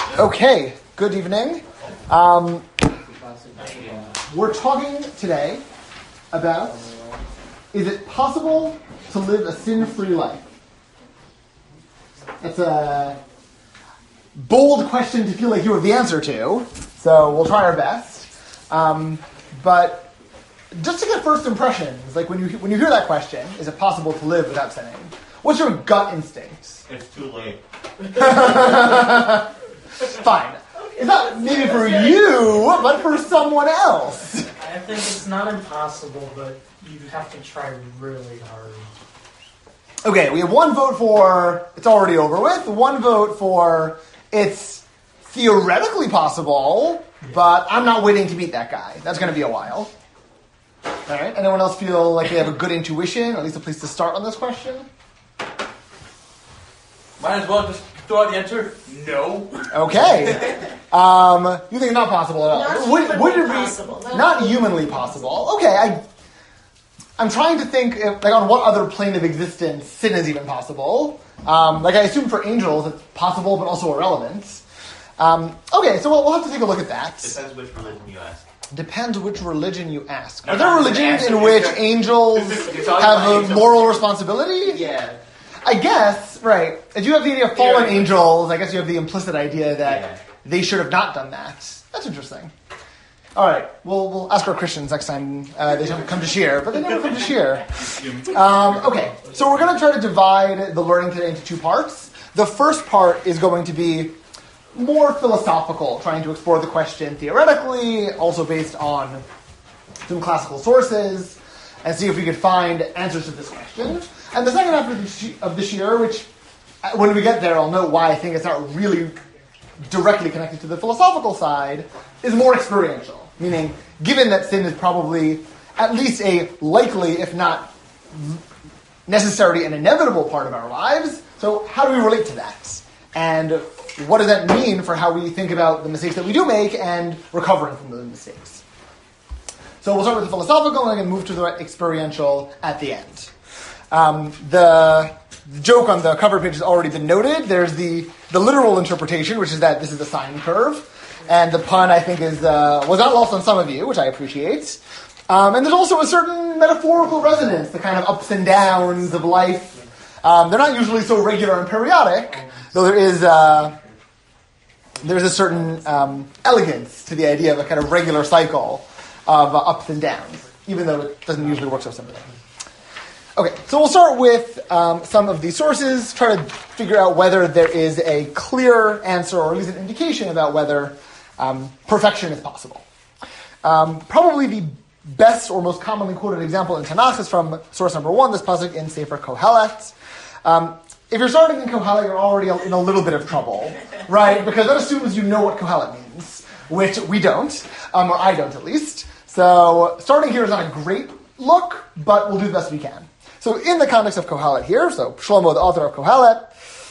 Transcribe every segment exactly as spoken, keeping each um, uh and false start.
Okay, good evening. Um, we're talking today about, is it possible to live a sin-free life? That's a bold question to feel like you have the answer to, so we'll try our best. Um, but just to get first impressions, like when you when you hear that question, is it possible to live without sinning? What's your gut instinct? It's too late. Fine. It's not maybe for you, but for someone else. I think it's not impossible, but you have to try really hard. Okay, we have one vote for it's already over with, one vote for it's theoretically possible, but I'm not waiting to beat that guy. That's going to be a while. All right, anyone else feel like they have a good intuition, or at least a place to start on this question? Might as well just throw out the answer, no. Okay. Um, you think it's not possible at all? Not would, humanly would it be possible. Not not humanly possible? Okay, I, I'm trying to think if, like on what other plane of existence sin is even possible. Um, like I assume for angels it's possible, but also irrelevant. Um, okay, so we'll, we'll have to take a look at that. Depends which religion you ask. Depends which religion you ask. No, Are there no, religions the in which answer- angels You're talking have about a angels. moral responsibility? Yeah. I guess, right. If you have the idea of fallen Yeah. angels, I guess you have the implicit idea that Yeah. they should have not done that. That's interesting. All right, we'll we'll ask our Christians next time uh, they don't come to Shir, but they never come to Shir. Um, okay, so we're going to try to divide the learning today into two parts. The first part is going to be more philosophical, trying to explore the question theoretically, also based on some classical sources, and see if we could find answers to this question. And the second half of the, sh- of the Shir, which uh, when we get there, I'll note why I think it's not really directly connected to the philosophical side, is more experiential. Meaning, given that sin is probably at least a likely, if not necessary and inevitable part of our lives, so how do we relate to that? And what does that mean for how we think about the mistakes that we do make and recovering from those mistakes? So we'll start with the philosophical and then move to the experiential at the end. Um, the joke on the cover page has already been noted. There's the, the literal interpretation, which is that this is a sine curve. And the pun, I think, is uh, was not lost on some of you, which I appreciate. Um, and there's also a certain metaphorical resonance, the kind of ups and downs of life. Um, they're not usually so regular and periodic, though there is uh, there's a certain um, elegance to the idea of a kind of regular cycle of uh, ups and downs, even though it doesn't usually work so simply. Okay, so we'll start with um, some of these sources, try to figure out whether there is a clear answer or at least an indication about whether um, perfection is possible. Um, probably the best or most commonly quoted example in Tanakh is from source number one, this pasuk in Sefer Kohelet. Um, if you're starting in Kohelet, you're already in a little bit of trouble, right? Because that assumes you know what Kohelet means, which we don't, um, or I don't at least. So starting here is not a great look, but we'll do the best we can. So in the context of Kohelet here, so Shlomo, the author of Kohelet,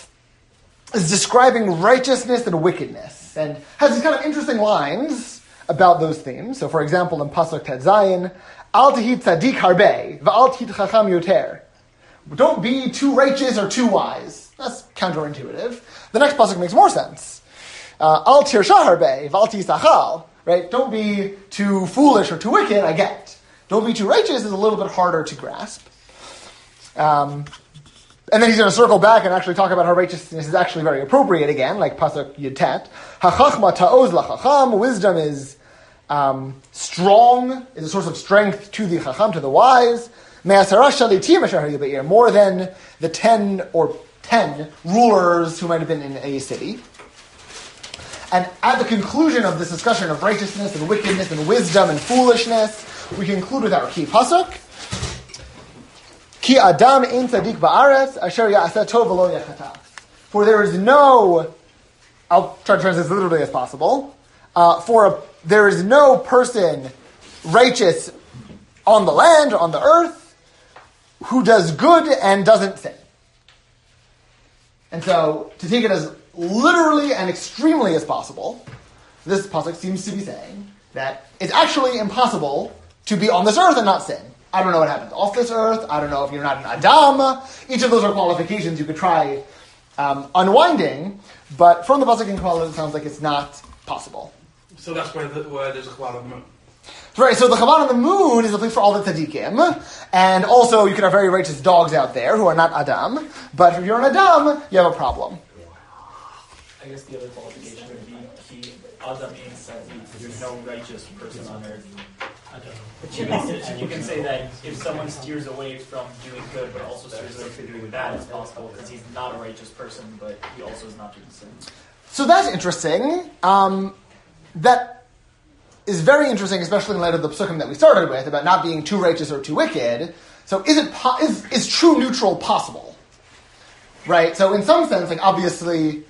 is describing righteousness and wickedness, and has these kind of interesting lines about those themes. So for example, in Pasuk Tet Zayin, Al tihi tzadik harbe, v'al tihi chacham yoter. Don't be too righteous or too wise. That's counterintuitive. The next Pasuk makes more sense. Uh, Al tirsha harbe, v'al tihi sachal. Right? Don't be too foolish or too wicked, I get. Don't be too righteous is a little bit harder to grasp. Um, and then he's going to circle back and actually talk about how righteousness is actually very appropriate again, like Pasuk Yud Tet. Ha-chachma ta'oz la-chacham. Wisdom is um, strong, is a source of strength to the chacham, to the wise. Me'asara shalitim asher hayu be'ir. More than the ten or ten rulers who might have been in a city. And at the conclusion of this discussion of righteousness and wickedness and wisdom and foolishness, we conclude with our key pasuk. Ki adam ein tzadik ba'aretz asher ya'aseh tov v'lo yachata. For there is no, I'll try to translate this literally as possible. Uh, for a, there is no person righteous on the land, on the earth, who does good and doesn't sin. And so, to take it as literally and extremely as possible, this pasuk seems to be saying that it's actually impossible to be on this earth and not sin. I don't know what happens off this earth. I don't know if you're not an Adam. Each of those are qualifications you could try um, unwinding. But from the pasuk in Kabbalah, it sounds like it's not possible. So that's where, the, where there's a Chabad on the moon. Right, so the Chabad on the moon is a place for all the tzaddikim, and also you can have very righteous dogs out there who are not Adam, but if you're an Adam, you have a problem. I guess the other qualification would be he Adam in Sadiq. There's no righteous person on earth. But you can, say, you can say that if someone steers away from doing good, but also steers away from doing bad, it's possible because he's not a righteous person, but he also is not doing sin. So that's interesting. Um, that is very interesting, especially in light of the psukim that we started with about not being too righteous or too wicked. So is it po- is is true neutral possible? Right. So in some sense, like obviously,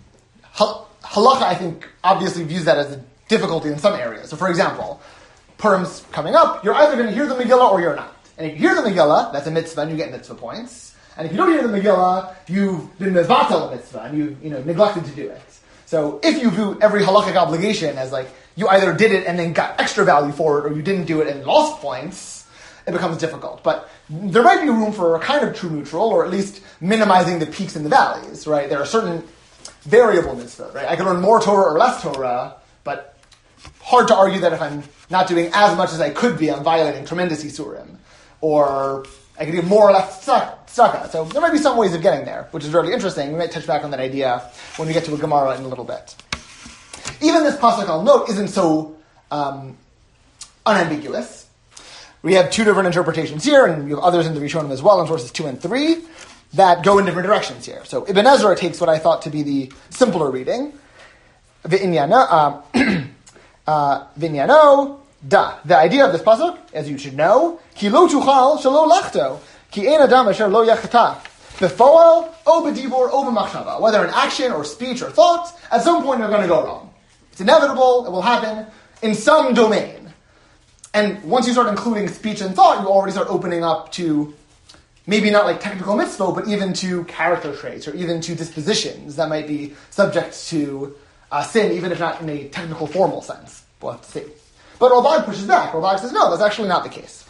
hal- halacha I think obviously views that as a difficulty in some areas. So for example, Purim's coming up, you're either going to hear the Megillah or you're not. And if you hear the Megillah, that's a mitzvah and you get mitzvah points. And if you don't hear the Megillah, you've been mevatel a mitzvah and you you know neglected to do it. So if you view every halachic obligation as like you either did it and then got extra value for it, or you didn't do it and lost points, it becomes difficult. But there might be room for a kind of true neutral, or at least minimizing the peaks and the valleys, right? There are certain variable mitzvah, right? I could learn more Torah or less Torah, but hard to argue that if I'm not doing as much as I could be, I'm violating tremendous isurim. Or I could do more or less tzedakah. So there might be some ways of getting there, which is really interesting. We might touch back on that idea when we get to a Gemara in a little bit. Even this pasuk, I'll note, isn't so um, unambiguous. We have two different interpretations here, and we have others in the Rishonim as well, in sources two and three, that go in different directions here. So Ibn Ezra takes what I thought to be the simpler reading. V'inyano, uh, V'inyano, da. The idea of this pasuk, as you should know, ki lo tuchal shelo lachto, ki ein adam asher lo yachta. Befoal, o bedibor, o b'machshava. Whether in action or speech or thought, at some point they're going to go wrong. It's inevitable, it will happen in some domain. And once you start including speech and thought, you already start opening up to maybe not like technical mitzvah, but even to character traits or even to dispositions that might be subject to uh, sin, even if not in a technical formal sense. We'll have to see. But Ralbag pushes back. Ralbag says, no, that's actually not the case.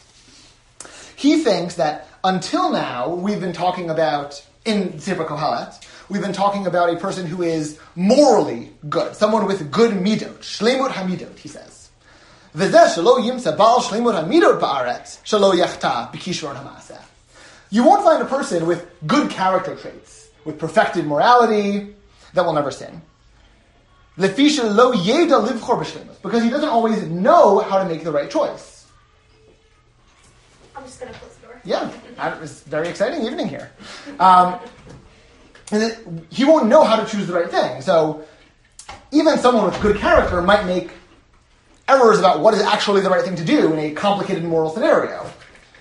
He thinks that until now, we've been talking about, in Sefer Kohelet, we've been talking about a person who is morally good, someone with good midot, shleimut hamidot, he says. V'zeh shelo yimsa ba'al shleimut hamidot ba'aretz, shelo yachta b'kishron ha'maseh. You won't find a person with good character traits, with perfected morality, that will never sin. Lefi shelo yeda livchor b'shleimus, because he doesn't always know how to make the right choice. I'm just going to close the door. Yeah, it was a very exciting evening here. Um, and it, he won't know how to choose the right thing. So even someone with good character might make errors about what is actually the right thing to do in a complicated moral scenario.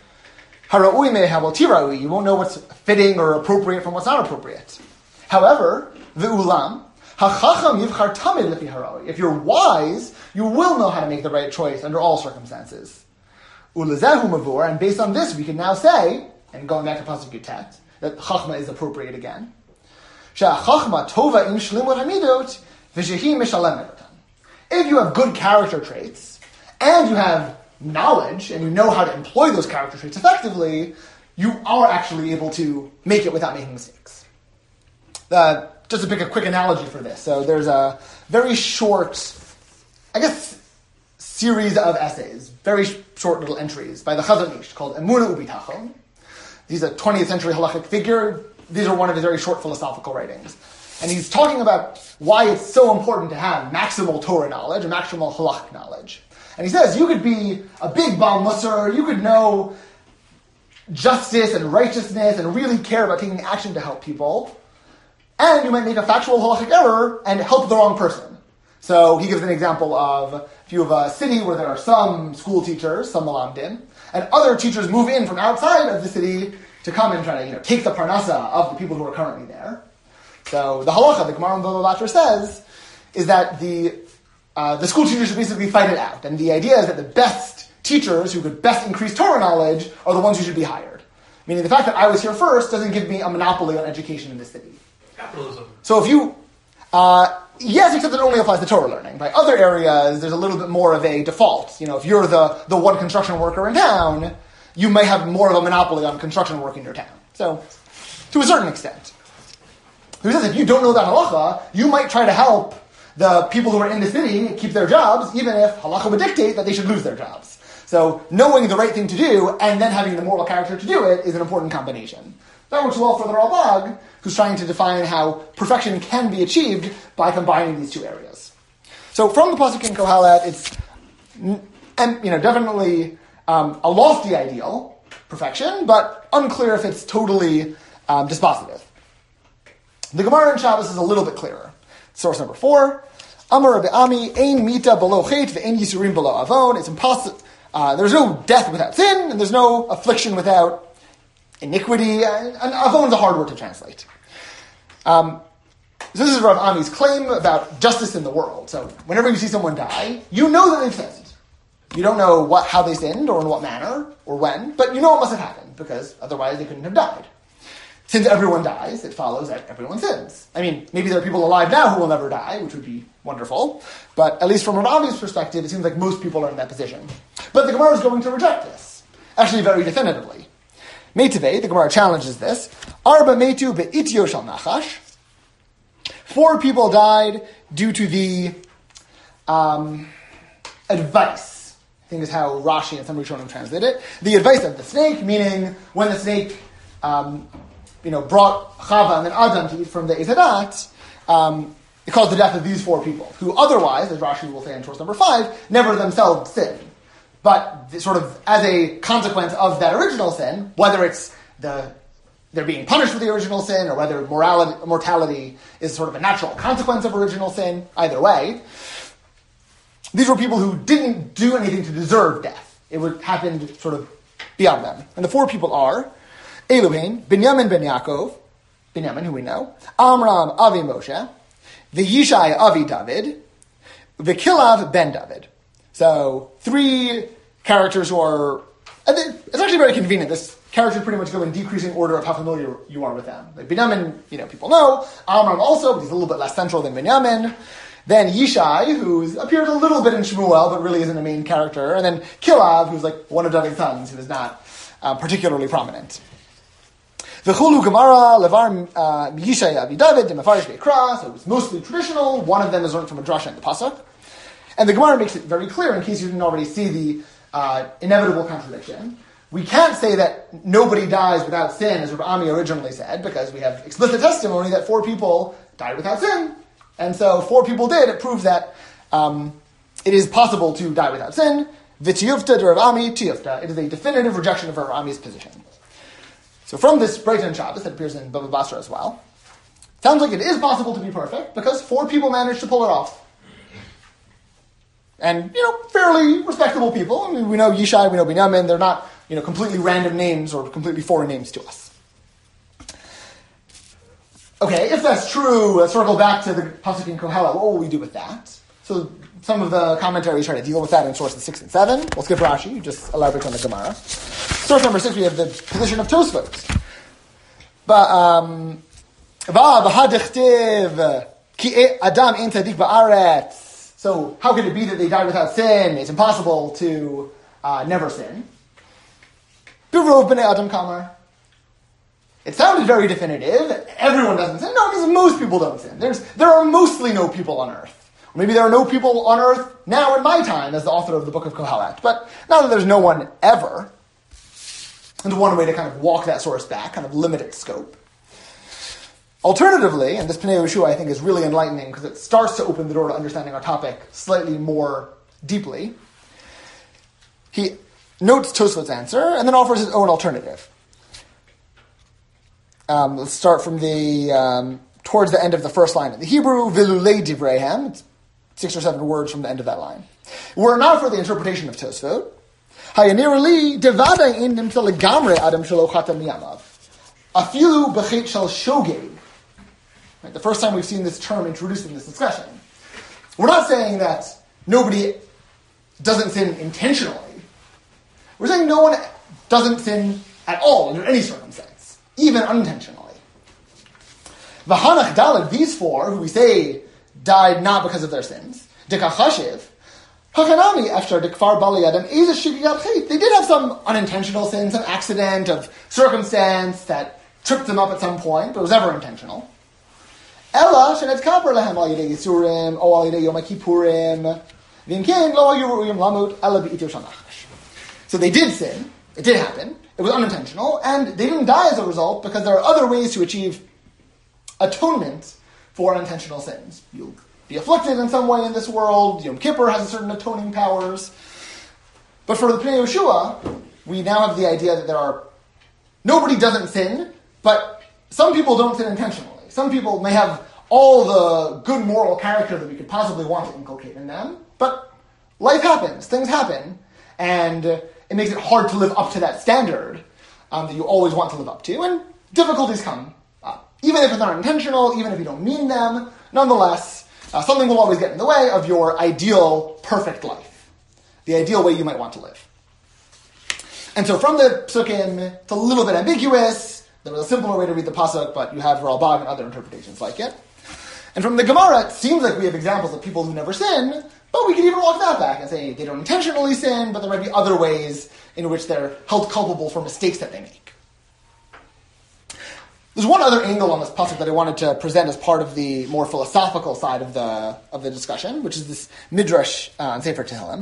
Hara'ui me'havel tira'ui. You won't know what's fitting or appropriate from what's not appropriate. However, ve'ulam, ha'chacham yivchar tamid lefi hara'ui. If you're wise, you will know how to make the right choice under all circumstances. Ulezehu mavur, and based on this, we can now say, and going back to Pasuk Yutet, that chachma is appropriate again. She'achachma tova im shlimut hamidot v'shehi mishalemet otam. If you have good character traits, and you have knowledge, and you know how to employ those character traits effectively, you are actually able to make it without making mistakes. Uh, just to pick a quick analogy for this. So there's a very short, I guess, series of essays, very short little entries by the Chazon Ish called Emunah Ubitachon. He's a twentieth century halachic figure. These are one of his very short philosophical writings. And he's talking about why it's so important to have maximal Torah knowledge, or maximal halachic knowledge. And he says, you could be a big Baal Musar, you could know justice and righteousness and really care about taking action to help people, and you might make a factual halachic error and help the wrong person. So he gives an example of if you have a city where there are some school teachers, some malamdim, and other teachers move in from outside of the city to come and try to you know take the parnasa of the people who are currently there. So the halacha, the Gemara in Bava Batra says, is that the uh, the school teachers should basically fight it out. And the idea is that the best teachers who could best increase Torah knowledge are the ones who should be hired. Meaning the fact that I was here first doesn't give me a monopoly on education in the city. Capitalism. So if you... Uh, yes, except it only applies to Torah learning. By other areas, there's a little bit more of a default. You know, if you're the, the one construction worker in town, you may have more of a monopoly on construction work in your town. So, to a certain extent. who says if you don't know that halacha, you might try to help the people who are in the city keep their jobs, even if halacha would dictate that they should lose their jobs. So knowing the right thing to do and then having the moral character to do it is an important combination. That works well for the Ralbag, who's trying to define how perfection can be achieved by combining these two areas. So from the pasuk in Kohelet, it's and you know definitely um, a lofty ideal, perfection, but unclear if it's totally um, dispositive. The Gemara in Shabbos is a little bit clearer. Source number four: Amar Rabbi Ami, Ein mita below chet ve'ein yisurim below avon. It's impossible. Uh, there's no death without sin, and there's no affliction without iniquity. And, and avon is a hard word to translate. Um, so this is Rav Ami's claim about justice in the world. So whenever you see someone die, you know that they've sinned. You don't know what, how they sinned or in what manner or when, but you know it must have happened because otherwise they couldn't have died. Since everyone dies, it follows that everyone sins. I mean, maybe there are people alive now who will never die, which would be wonderful, but at least from Rav Ami's perspective, it seems like most people are in that position. But the Gemara is going to reject this, actually very definitively. Meitevei, the Gemara challenges this. Arba meitu be'ityo shal nachash. Four people died due to the um, advice. I think is how Rashi and some Rishonim translate it. The advice of the snake, meaning when the snake, um, you know, brought Chava and then Adam to eat from the Eitz Hadat, um, it caused the death of these four people, who otherwise, as Rashi will say in source number five, never themselves sinned. But sort of as a consequence of that original sin, whether it's the they're being punished for the original sin, or whether morality, mortality is sort of a natural consequence of original sin, either way, these were people who didn't do anything to deserve death. It would happen sort of beyond them. And the four people are Eluhin, Binyamin ben Yaakov, Binyamin, who we know, Amram Avi Moshe, the Yishai Avi David, the Kilav ben David. So three characters who are, it's actually very convenient. This characters pretty much go in decreasing order of how familiar you are with them. Like Binyamin, you know, people know. Amram also, but he's a little bit less central than Binyamin. Then Yishai, who appears a little bit in Shmuel, but really isn't a main character. And then Kilav, who's like one of David's sons, who is not uh, particularly prominent. V'chulu Gemara, Levar Yishai Avi David, Mefarish Be'kra, so it's mostly traditional. One of them is learned from a drasha and the pasuk. And the Gemara makes it very clear, in case you didn't already see the uh, inevitable contradiction. We can't say that nobody dies without sin, as Rav Ami originally said, because we have explicit testimony that four people died without sin. And so four people did. It proves that um, it is possible to die without sin. V'tiyufta de Rav Ami tiyufta. It is a definitive rejection of Rav Ami's position. So from this Breita and Shabbos that appears in Bava Basra as well, sounds like it is possible to be perfect because four people managed to pull it off. And, you know, fairly respectable people. I mean, we know Yishai, we know Binyamin. They're not, you know, completely random names or completely foreign names to us. Okay, if that's true, let's circle back to the pasuk in Kohelet. What will we do with that? So some of the commentaries try to deal with that in sources six and seven. We'll skip Rashi, just elaborate on the Gemara. Source number six, we have the position of Tosfot. But, um, Adam ein tzadik ba'aretz. So how could it be that they died without sin? It's impossible to uh, never sin. Birov b'nei Adam kamar. It sounded very definitive. Everyone doesn't sin. No, it means most people don't sin. There's, there are mostly no people on earth. Or maybe there are no people on earth now in my time as the author of the book of Kohelet. But now that there's no one ever, there's one way to kind of walk that source back, kind of limit its scope. Alternatively, and this Pnei Yehoshua I think is really enlightening because it starts to open the door to understanding our topic slightly more deeply. He notes Tosfot's answer and then offers his own alternative. Um, let's start from the um, towards the end of the first line in the Hebrew, Vilulei Divreihem. It's six or seven words from the end of that line. Were it not for the interpretation of Tosfot, Hayanirali Devada in Nimta Legamre Adam Shelo Chatam Miyamav. Afilu Bechet Shel Shogeg. Right, the first time we've seen this term introduced in this discussion. We're not saying that nobody doesn't sin intentionally. We're saying no one doesn't sin at all under any circumstance, even unintentionally. V'hanach daled, these four, who we say died not because of their sins, dekachashiv, hachanami after dekfar bali adam eza shigiyat chet. They did have some unintentional sin, some accident of circumstance that tripped them up at some point, but it was never intentional. Ella shenetkaper lehem al yidei yisurim o al yidei yom kippurim v'im ken lo hayu ru'yim lamut ela b'iter shanachash. So they did sin. It did happen. It was unintentional, and they didn't die as a result because there are other ways to achieve atonement for unintentional sins. You'll be afflicted in some way in this world. Yom Kippur has certain atoning powers. But for the Pnei Yehoshua, we now have the idea that there are... Nobody doesn't sin, but some people don't sin intentionally. Some people may have all the good moral character that we could possibly want to inculcate in them, but life happens, things happen, and uh, it makes it hard to live up to that standard um, that you always want to live up to, and difficulties come up. Even if it's not intentional, even if you don't mean them, nonetheless, uh, something will always get in the way of your ideal, perfect life, the ideal way you might want to live. And so from the Psukim, it's a little bit ambiguous. There was a simpler way to read the Pasuk, but you have Ralbag and other interpretations like it. And from the Gemara, it seems like we have examples of people who never sin, but we could even walk that back and say they don't intentionally sin, but there might be other ways in which they're held culpable for mistakes that they make. There's one other angle on this pasuk that I wanted to present as part of the more philosophical side of the of the discussion, which is this midrash uh, on Sefer Tehillim.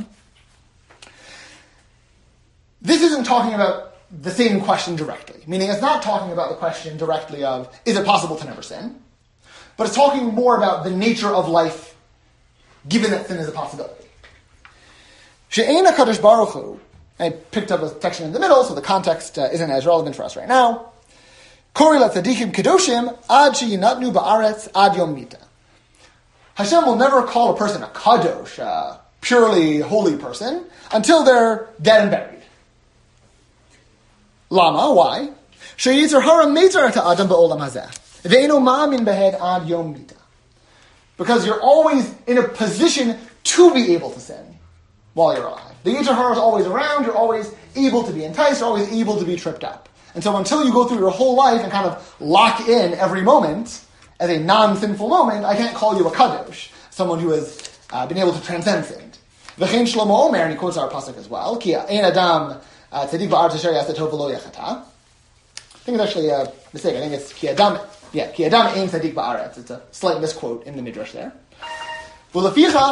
This isn't talking about the same question directly, meaning it's not talking about the question directly of, is it possible to never sin? But it's talking more about the nature of life, given that sin is a possibility. She'ein HaKadosh Baruch Hu, I picked up a section in the middle, so the context uh, isn't as relevant for us right now. Kori latzadikim kedoshim ad sheyinatnu ba'aretz ad yom mita. Hashem will never call a person a kadosh, a purely holy person, until they're dead and buried. Lama, why? Sheyitzer hara meitzar ta adam ba'olam hazeh. Ve'eno ma'amin behed ad yom mita. Because you're always in a position to be able to sin while you're alive. The Yetzer Hara is always around, you're always able to be enticed, you're always able to be tripped up. And so until you go through your whole life and kind of lock in every moment as a non-sinful moment, I can't call you a kadosh, someone who has uh, been able to transcend sin. V'chein Shlomo Omer, and he quotes our pasuk as well, Ki ein adam tzadik ba'aretz asher ya'aseh tov v'lo yachata. I think it's actually a mistake. I think it's Ki adam, yeah, Ki adam ein tzadik ba'aretz. It's a slight misquote in the midrash there. Until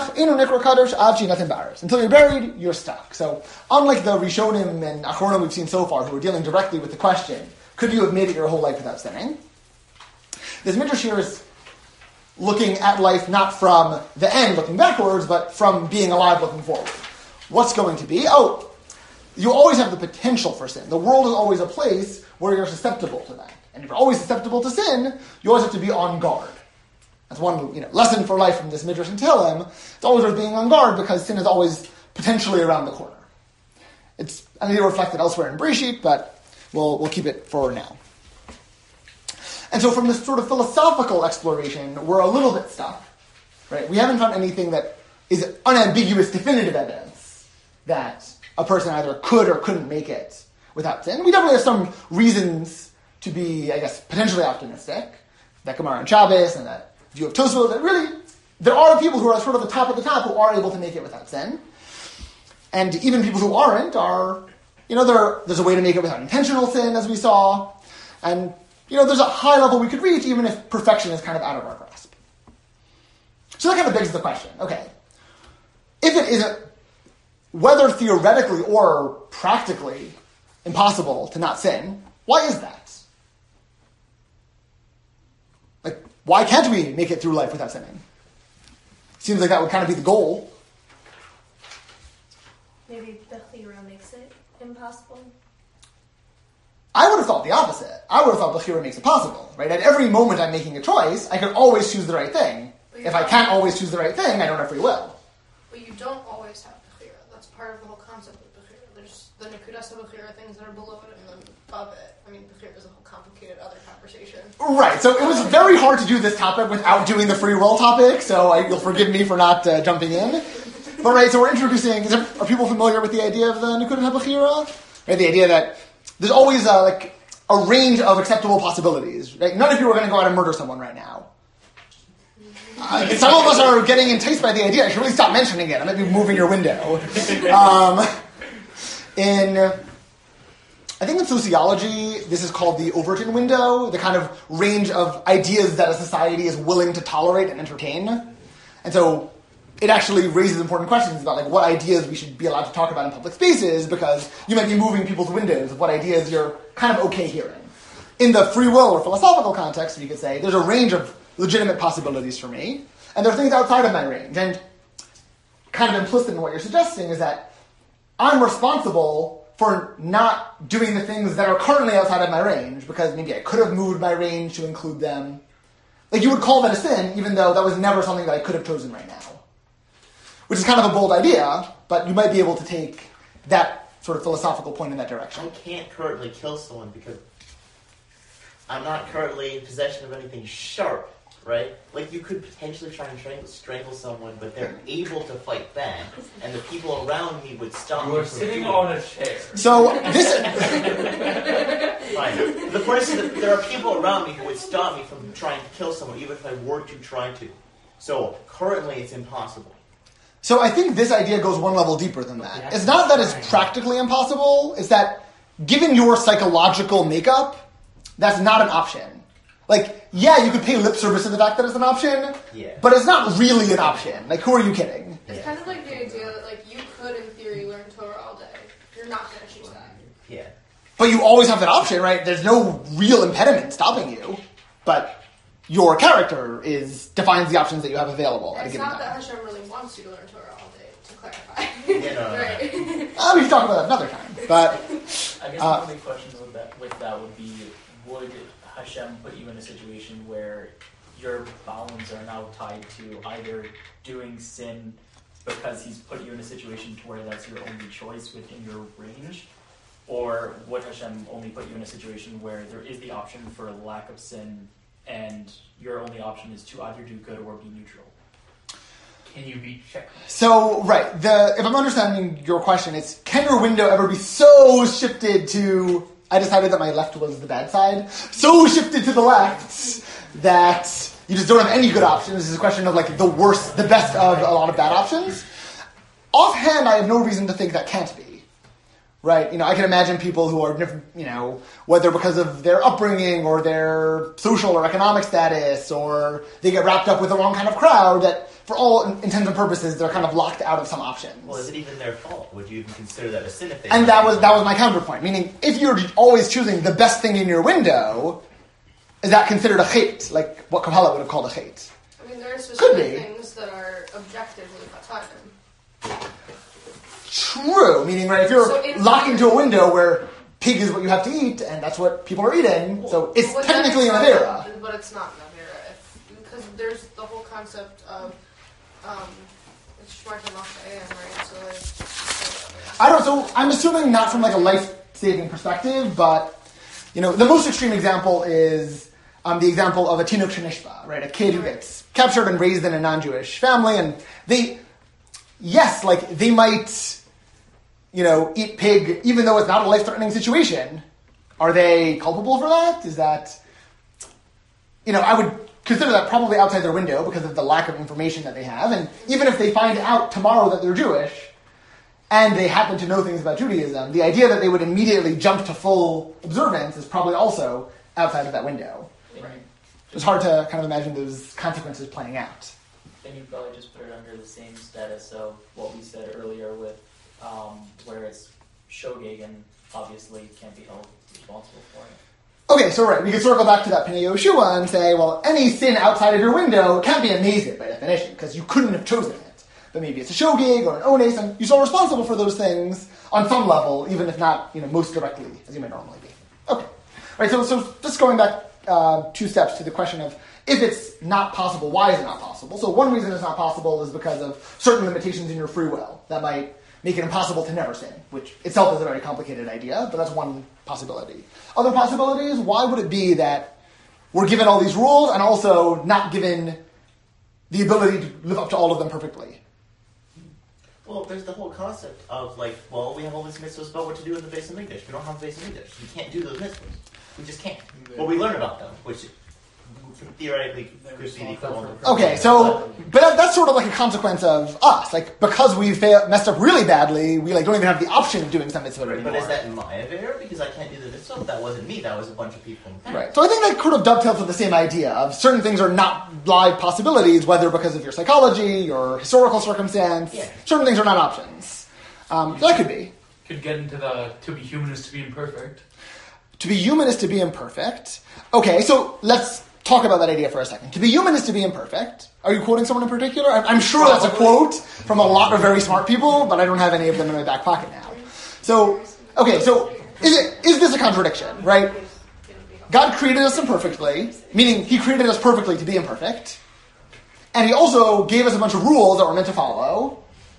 you're buried, you're stuck. So, unlike the Rishonim and Achronim we've seen so far, who are dealing directly with the question, could you have made it your whole life without sinning? This midrash here is looking at life not from the end, looking backwards, but from being alive, looking forward. What's going to be? Oh, you always have the potential for sin. The world is always a place where you're susceptible to that. And if you're always susceptible to sin, you always have to be on guard. That's one you know, lesson for life from this Midrash and Tehillim. It's always worth being on guard because sin is always potentially around the corner. It's I need to reflect it elsewhere in Bereshit, but we'll we'll keep it for now. And so from this sort of philosophical exploration, we're a little bit stuck. Right? We haven't found anything that is unambiguous, definitive evidence that a person either could or couldn't make it without sin. We definitely have some reasons to be, I guess, potentially optimistic. That Gemara and Shabbos and that view of Tosfot, that really, there are people who are sort of the top of the top who are able to make it without sin. And even people who aren't are, you know, there, there's a way to make it without intentional sin, as we saw. And, you know, there's a high level we could reach, even if perfection is kind of out of our grasp. So that kind of begs the question, okay, if it isn't, whether theoretically or practically impossible to not sin, why is that? Like, why can't we make it through life without sinning? Seems like that would kind of be the goal. Maybe the Chira makes it impossible? I would have thought the opposite. I would have thought the Chira makes it possible, right? At every moment I'm making a choice, I could always choose the right thing. If I can't always choose the right thing, I don't have free will. But you don't always have the Chira. That's part of the whole concept of the Chira. There's the Nekudas of the Chira, things that are below it and then above it. I mean, the Chira is a whole complicated other conversation. Right, so it was very hard to do this topic without doing the free will topic, so I, you'll forgive me for not uh, jumping in. But right, so we're introducing, is there, are people familiar with the idea of the Nekudat HaBechira? Right, the idea that there's always a, like, a range of acceptable possibilities. Right? None of you are going to go out and murder someone right now. Uh, some of us are getting enticed by the idea. I should really stop mentioning it. I might be moving your window. Um, in I think in sociology, this is called the Overton window, the kind of range of ideas that a society is willing to tolerate and entertain. And so it actually raises important questions about like what ideas we should be allowed to talk about in public spaces, because you might be moving people's windows of what ideas you're kind of okay hearing. In the free will or philosophical context, you could say, there's a range of legitimate possibilities for me, and there are things outside of my range. And kind of implicit in what you're suggesting is that I'm responsible for not doing the things that are currently outside of my range, because maybe I could have moved my range to include them. Like, you would call that a sin, even though that was never something that I could have chosen right now. Which is kind of a bold idea, but you might be able to take that sort of philosophical point in that direction. I can't currently kill someone because I'm not currently in possession of anything sharp, right? Like, you could potentially try and strangle, strangle someone, but they're able to fight back, and the people around me would stop You me are from sitting doing on it. a chair. So, this... Fine. The point is that there are people around me who would stop me from trying to kill someone, even if I were to try to. So, currently, it's impossible. So I think this idea goes one level deeper than that. It's not that it's practically impossible, it's that given your psychological makeup, that's not an option. Like, yeah, you could pay lip service to the fact that it's an option, Yeah. but it's not really an option. Like, who are you kidding? It's kind of like the idea that like you could, in theory, learn Torah all day. You're not going to choose that. Yeah. But you always have that option, right? There's no real impediment stopping you, but your character is defines the options that you have available at a It's given not that time. Hashem really wants you to learn Torah all day, to clarify. Yeah, no, no, no. Right. Uh, we can talk about that another time. But I guess Uh, one of the questions with that, with that would be, would Hashem put you in a situation where your bounds are now tied to either doing sin because he's put you in a situation to where that's your only choice within your range, or would Hashem only put you in a situation where there is the option for lack of sin and your only option is to either do good or be neutral? Can you be checked? So, right, the if I'm understanding your question, it's can your window ever be so shifted to, I decided that my left was the bad side, so shifted to the left that you just don't have any good options. This is a question of like the worst, the best of a lot of bad options. Offhand, I have no reason to think that can't be. Right, you know, I can imagine people who are different, you know, whether because of their upbringing or their social or economic status, or they get wrapped up with the wrong kind of crowd, that for all intents and purposes, they're kind of locked out of some options. Well, is it even their fault? Would you even consider that a sin if they... And that was that was my counterpoint, meaning if you're always choosing the best thing in your window, is that considered a chait, like what Kohelet would have called a chait? I mean, there are Could specific be. things that are objectively chataim. True, meaning right if you're So it's- locked into a window where pig is what you have to eat, and that's what people are eating, so it's Well, then technically an it's avera. not- But it's not an avera, if, because there's the whole concept of um, it's shmarta machayim, right? So like, I don't. So I'm assuming not from like a life-saving perspective, but you know, the most extreme example is um, the example of a tinuk shenishba, right? A kid who gets captured and raised in a non-Jewish family, and they, yes, like they might, you know, eat pig even though it's not a life-threatening situation. Are they culpable for that? Is that, you know, I would consider that probably outside their window because of the lack of information that they have, and even if they find out tomorrow that they're Jewish, and they happen to know things about Judaism, the idea that they would immediately jump to full observance is probably also outside of that window. Right. It's hard to kind of imagine those consequences playing out. Then you probably just put it under the same status of what we said earlier with um, where it's shogeg and obviously can't be held responsible for it. Okay, so right, we can circle back to that Pnei Yehoshua and say, well, any sin outside of your window can't be a mazid by definition, because you couldn't have chosen it. But maybe it's a shogeg or an ones, and you're still responsible for those things on some level, even if not, you know, most directly, as you might normally be. Okay. Right, so, so just going back uh, two steps to the question of if it's not possible, why is it not possible? So one reason it's not possible is because of certain limitations in your free will that might make it impossible to never sin, which itself is a very complicated idea, but that's one possibility. Other possibilities, why would it be that we're given all these rules and also not given the ability to live up to all of them perfectly? Well, there's the whole concept of like, well, we have all these mitzvahs about what to do in the Beis Hamikdash. We don't have a Beis Hamikdash. We can't do those mitzvahs. We just can't. Well, we learn about them, which theoretically could be the equivalent. Okay, so, but that, that's sort of like a consequence of us. Like, because we fail, messed up really badly, we like don't even have the option of doing some mitzvah anymore. But is that my affair? Because I can't do the mitzvah. That wasn't me. That was a bunch of people. Right. So I think that sort of dovetails with the same idea of certain things are not live possibilities, whether because of your psychology, your historical circumstance. Yeah. Certain things are not options. Um, so that could be. Could get into the to be human is to be imperfect. To be human is to be imperfect. Okay, so let's talk about that idea for a second. To be human is to be imperfect. Are you quoting someone in particular? I'm, I'm sure that's a quote from a lot of very smart people, but I don't have any of them in my back pocket now. So, okay, so is it is this a contradiction, right? God created us imperfectly, meaning he created us perfectly to be imperfect, and he also gave us a bunch of rules that we're meant to follow,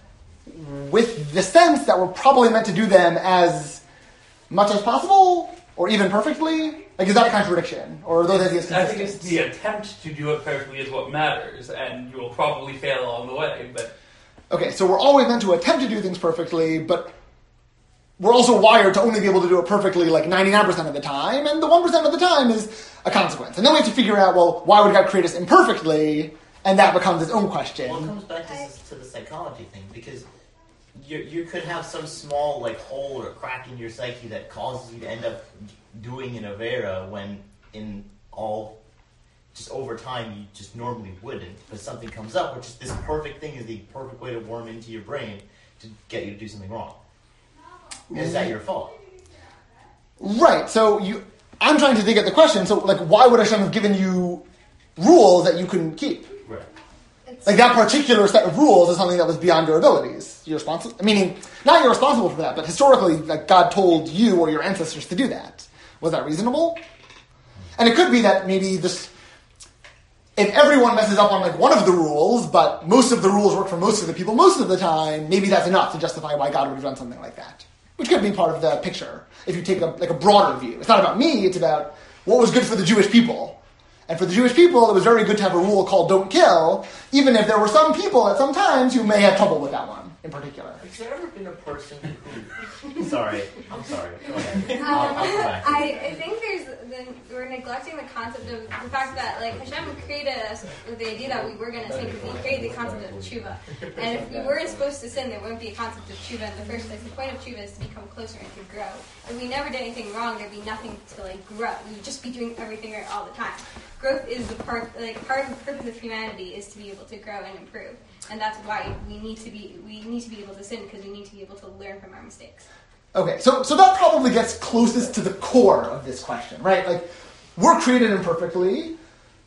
with the sense that we're probably meant to do them as much as possible, or even perfectly? Like, is that a contradiction? Or are those ideas I consistent? think it's the attempt to do it perfectly is what matters, and you will probably fail along the way, but... Okay, so we're always meant to attempt to do things perfectly, but we're also wired to only be able to do it perfectly like ninety-nine percent of the time, and the one percent of the time is a consequence. And then we have to figure out, well, why would God create us imperfectly? And that becomes its own question. Well, it comes back to, to the psychology thing, because you you could have some small like hole or crack in your psyche that causes you to end up doing an avera when in all just over time you just normally wouldn't. But something comes up, which is this perfect thing is the perfect way to worm into your brain to get you to do something wrong. Is that your fault? Right. So you, I'm trying to think at the question. So, like, why would Hashem have given you rules that you couldn't keep? Right. Like, that particular set of rules is something that was beyond your abilities. You're responsible. Meaning, not you're responsible for that, but historically, like, God told you or your ancestors to do that. Was that reasonable? And it could be that maybe this, if everyone messes up on like one of the rules, but most of the rules work for most of the people most of the time, maybe that's enough to justify why God would have done something like that. Which could be part of the picture, if you take a, like a broader view. It's not about me, it's about what was good for the Jewish people. And for the Jewish people, it was very good to have a rule called don't kill, even if there were some people at some times who may have trouble with that one in particular. Has there ever been a person who... sorry, I'm sorry. Go ahead. Um, I'll, I'll come back. I, I think there's the, we're neglecting the concept of the fact that like Hashem created us with the idea that we were going to sin because He created the concept of tshuva, and if we weren't supposed to sin, there wouldn't be a concept of tshuva in the first place. The point of tshuva is to become closer and to grow. If we never did anything wrong, there'd be nothing to like grow. We'd just be doing everything right all the time. Growth is the part like part of the purpose of humanity is to be able to grow and improve, and that's why we need to be we need to be able to sin because we need to be able to learn from our mistakes. Okay, so so that probably gets closest to the core of this question, right? Like, we're created imperfectly.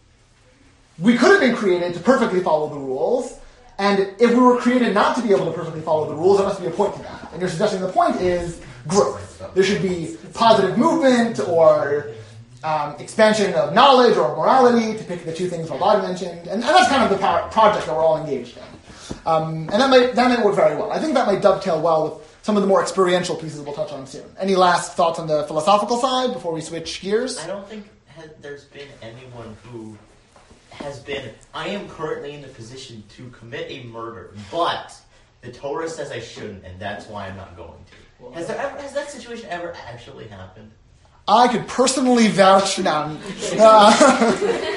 We could have been created to perfectly follow the rules, and if we were created not to be able to perfectly follow the rules, there must be a point to that. And you're suggesting the point is growth. There should be positive movement or um, expansion of knowledge or morality, to pick the two things Rabbi mentioned, and, and that's kind of the par- project that we're all engaged in. Um, and that might that might work very well. I think that might dovetail well with some of the more experiential pieces we'll touch on soon. Any last thoughts on the philosophical side before we switch gears? I don't think has, there's been anyone who has been, I am currently in the position to commit a murder, but the Torah says I shouldn't, and that's why I'm not going to. Has there ever, has that situation ever actually happened? I could personally vouch now. Uh,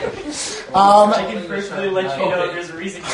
um, I can personally let you know there's a reason.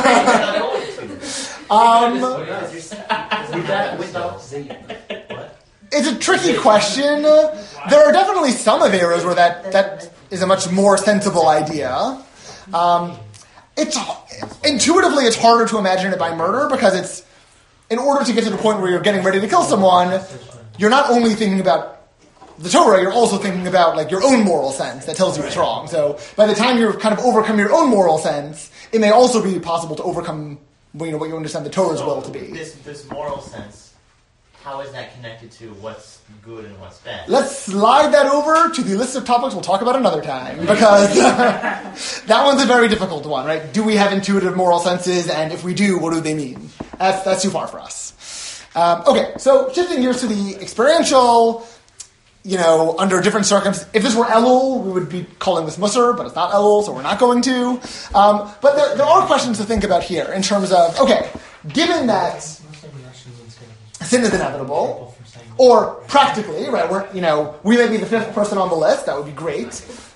um, Without, without, what? It's a tricky question. There are definitely some averas where that, that is a much more sensible idea. Um, it's intuitively it's harder to imagine it by murder because it's in order to get to the point where you're getting ready to kill someone, you're not only thinking about the Torah, you're also thinking about like your own moral sense that tells you it's wrong. So by the time you've kind of overcome your own moral sense, it may also be possible to overcome you know what you understand the Torah's So, will to be. This this moral sense, how is that connected to what's good and what's bad? Let's slide that over to the list of topics we'll talk about another time, because that one's a very difficult one, right? Do we have intuitive moral senses, and if we do, what do they mean? That's that's too far for us. Um, okay, so shifting gears to the experiential, you know, under different circumstances. If this were Elul, we would be calling this Musar, but it's not Elul, so we're not going to. Um, but there, there are questions to think about here in terms of, okay, given that sin is inevitable, or practically, right, we're, you know, we may be the fifth person on the list, that would be great,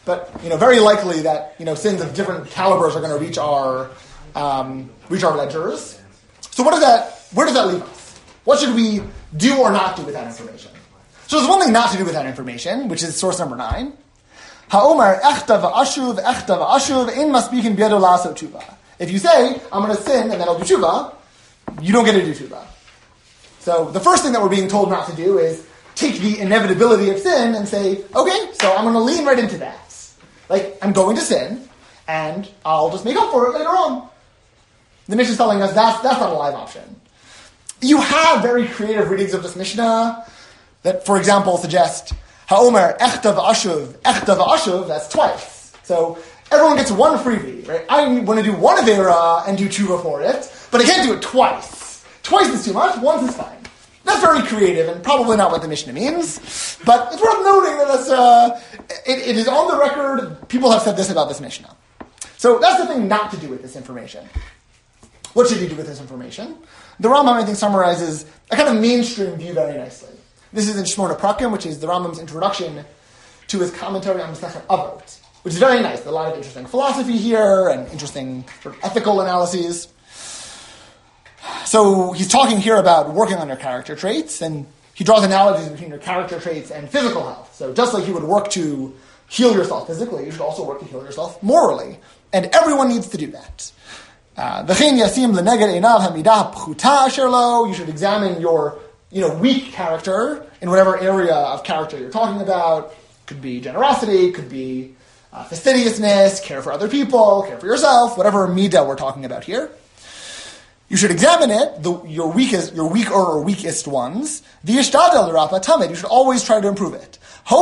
but you know, very likely that you know sins of different calibers are going to reach our um, reach our ledgers. So what does that? Where does that leave us? What should we do or not do with that information? So there's one thing not to do with that information, which is source number nine. Ha'omar echta v'ashuv echta v'ashuv ein masbikin b'yado la'asot tshuva. If you say I'm going to sin and then I'll do tshuva, you don't get to do tshuva. So the first thing that we're being told not to do is take the inevitability of sin and say, okay, so I'm going to lean right into that. Like, I'm going to sin, and I'll just make up for it later on. The Mishnah is telling us that's, that's not a live option. You have very creative readings of this Mishnah that, for example, suggest Ha'omer echta v'ashuv, echta v'ashuv, that's twice. So everyone gets one freebie, right? I want to do one Avera and do tshuva for it, but I can't do it twice. Twice is too much, once is fine. That's very creative and probably not what the Mishnah means, but it's worth noting that that's, uh, it, it is on the record, people have said this about this Mishnah. So that's the thing not to do with this information. What should you do with this information? The Rambam, I think, summarizes a kind of mainstream view very nicely. This is in Shmona Prakim, which is the Rambam's introduction to his commentary on Masechet Avot, which is very nice. There's a lot of interesting philosophy here and interesting sort of ethical analyses. So he's talking here about working on your character traits, and he draws analogies between your character traits and physical health. So just like you would work to heal yourself physically, you should also work to heal yourself morally. And everyone needs to do that. Uh, you should examine your you know, weak character in whatever area of character you're talking about. Could be generosity, could be uh, fastidiousness, care for other people, care for yourself, whatever midah we're talking about here. You should examine it, the, your weakest, your weaker or weakest ones. You should always try to improve it.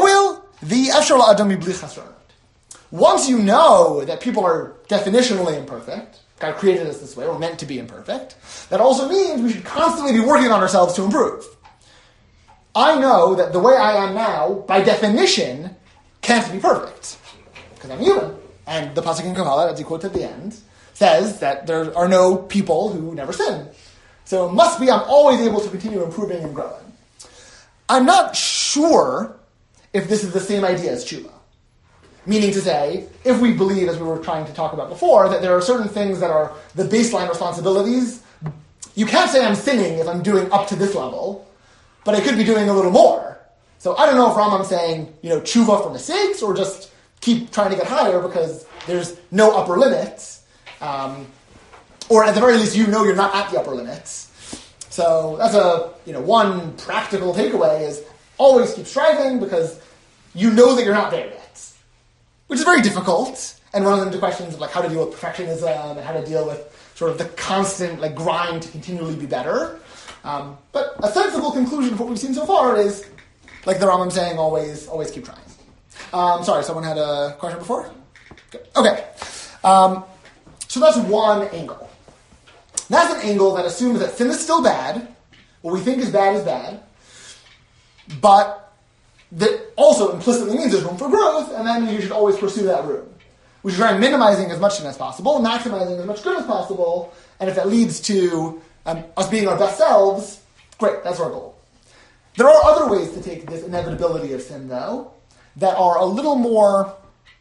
Once you know that people are definitionally imperfect, God created us this way, we're meant to be imperfect, that also means we should constantly be working on ourselves to improve. I know that the way I am now, by definition, can't be perfect, because I'm human. And the Pasuk in Kabbalah, as he quotes at the end, says that there are no people who never sin. So it must be I'm always able to continue improving and growing. I'm not sure if this is the same idea as tshuva. Meaning to say, if we believe, as we were trying to talk about before, that there are certain things that are the baseline responsibilities, you can't say I'm sinning if I'm doing up to this level, but I could be doing a little more. So I don't know if Rambam's saying, you know, tshuva from the six, or just keep trying to get higher because there's no upper limits. Um, or at the very least, you know you're not at the upper limits. So that's a, you know, one practical takeaway is always keep striving because you know that you're not there yet. Which is very difficult, and runs into questions of like how to deal with perfectionism and how to deal with sort of the constant like grind to continually be better. Um, but a sensible conclusion of what we've seen so far is, like the Rambam saying, always, always keep trying. Um, sorry, someone had a question before? Good. Okay. Um, so that's one angle. That's an angle that assumes that sin is still bad. What we think is bad is bad. But that also implicitly means there's room for growth, and then you should always pursue that room. We should try minimizing as much sin as possible, maximizing as much good as possible, and if that leads to um, us being our best selves, great, that's our goal. There are other ways to take this inevitability of sin, though, that are a little more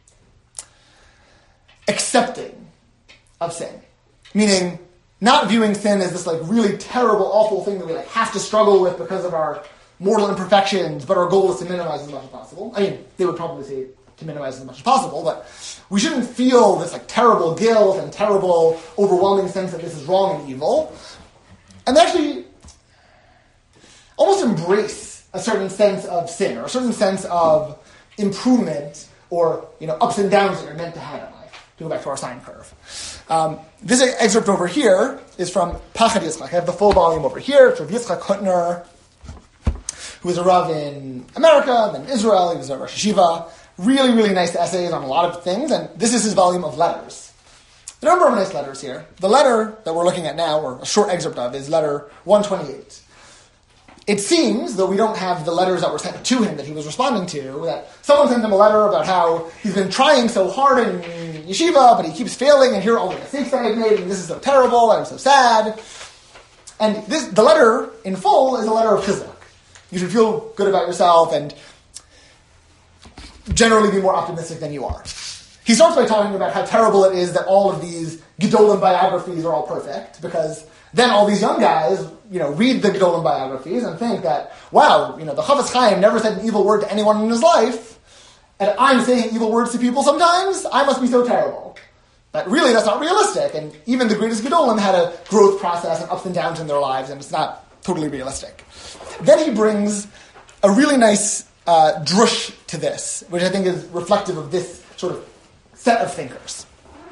accepting of sin. Meaning, not viewing sin as this like really terrible, awful thing that we like have to struggle with because of our mortal imperfections, but our goal is to minimize as much as possible. I mean, they would probably say to minimize as much as possible, but we shouldn't feel this like terrible guilt and terrible, overwhelming sense that this is wrong and evil. And actually almost embrace a certain sense of sin, or a certain sense of improvement, or, you know, ups and downs that you're meant to have in life. To go back to our sine curve. Um, this excerpt over here is from Pachad Yitzchak. I have the full volume over here. It's from Yitzchak Hutner, who was a Rav in America, then Israel. He was a Rosh Yeshiva. Really, really nice essays on a lot of things, and this is his volume of letters. There are a number of nice letters here. The letter that we're looking at now, or a short excerpt of, is letter one twenty-eight. It seems, though we don't have the letters that were sent to him that he was responding to, that someone sent him a letter about how he's been trying so hard in yeshiva, but he keeps failing, and here are all the mistakes that I've made, and this is so terrible, and I'm so sad. And this, the letter, in full, is a letter of chizuk. You should feel good about yourself, and generally be more optimistic than you are. He starts by talking about how terrible it is that all of these Gedolim biographies are all perfect, because then all these young guys, you know, read the Gedolim biographies and think that, wow, you know, the Chafetz Chaim never said an evil word to anyone in his life, and I'm saying evil words to people sometimes, I must be so terrible. But really, that's not realistic, and even the greatest Gedolim had a growth process and ups and downs in their lives, and it's not totally realistic. Then he brings a really nice uh, drush to this, which I think is reflective of this sort of set of thinkers.